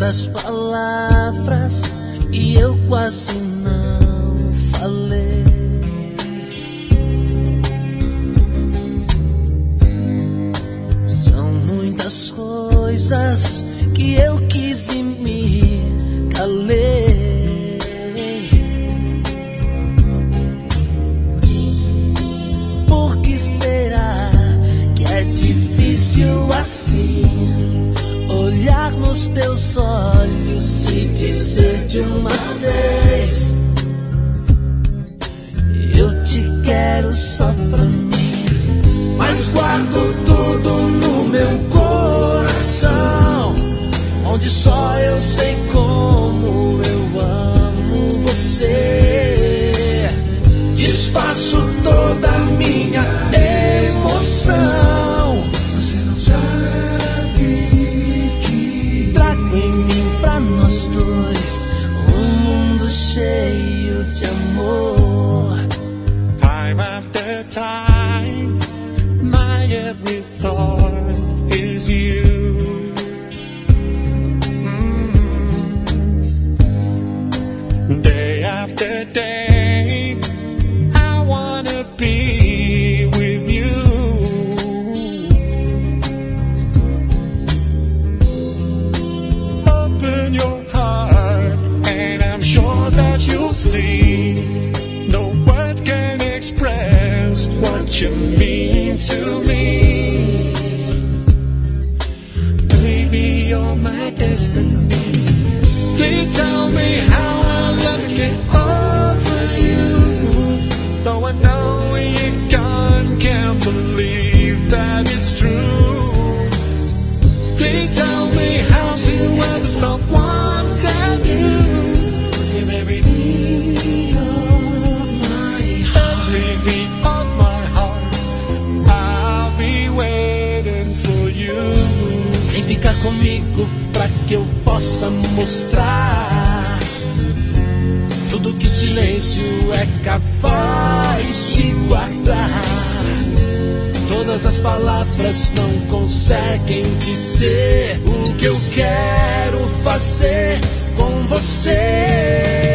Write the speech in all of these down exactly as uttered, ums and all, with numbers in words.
tantas palavras e eu quase não falei. São muitas coisas que eu quis e me calei. Por que será que é difícil assim olhar nos teus olhos e dizer de uma vez: eu te quero só pra mim. Mas guardo tudo no meu coração, onde só eu sei como eu amo você. Desfaço toda a minha emoção. Você não sabe que trago em mim pra nós dois um mundo cheio de amor. Time after time, my every thought is you. Mm. Day after day, I wanna be with you. Open your heart and I'm sure that you'll see. No words can express what you mean to me. Baby, you're my destiny. Please tell me how I'm gonna get over you. Though I know you can't, can't believe that it's true. Please tell me how to ever stop wanting you. Give every beat of my heart, every beat of my heart, I'll be waiting for you. Vem ficar comigo pra que eu possa mostrar tudo que o silêncio é capaz de guardar. Todas as palavras não conseguem dizer o que eu quero fazer com você.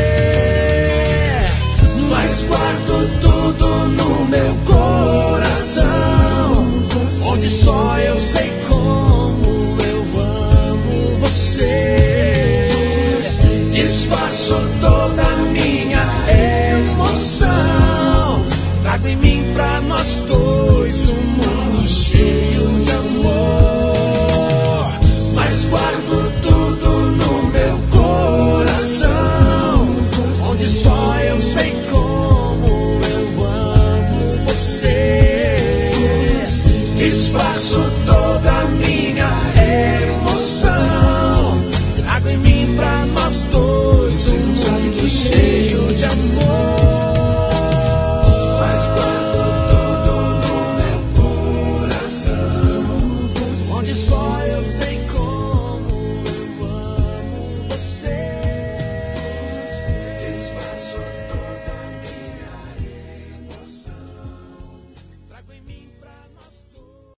Mas guardo tudo no meu coração, onde só eu sei como eu amo você. Desfaço toda a minha emoção, trago em mim pra nós dois um mundo cheio de amor. Mas guardo tudo no meu coração, onde só eu sei como